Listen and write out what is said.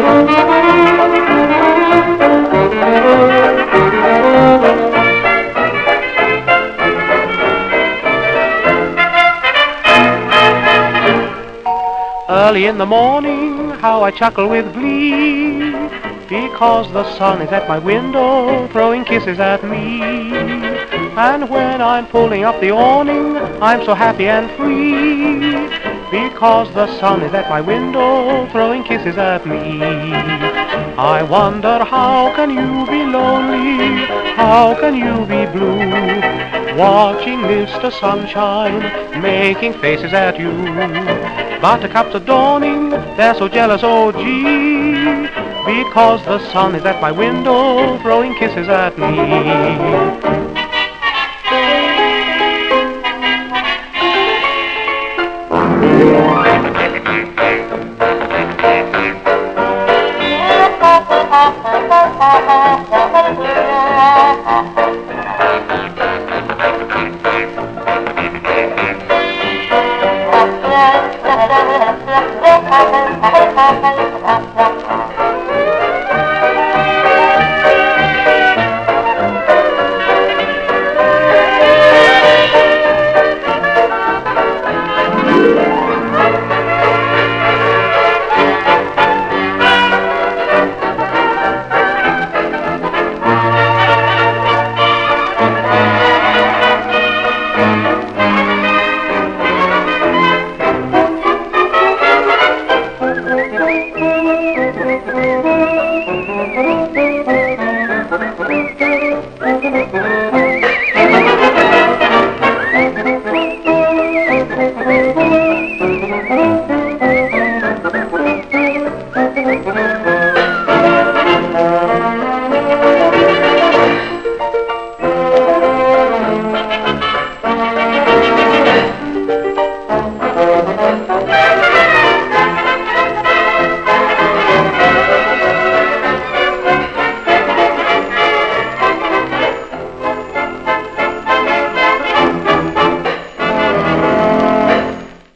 Early in the morning, how I chuckle with glee, because the sun is at my window, throwing kisses at me. And when I'm pulling up the awning, I'm so happy and free, because the sun is at my window, throwing kisses at me. I wonder, how can you be lonely, how can you be blue, watching Mr. Sunshine making faces at you? Buttercups are dawning, they're so jealous, oh gee, because the sun is at my window, throwing kisses at me.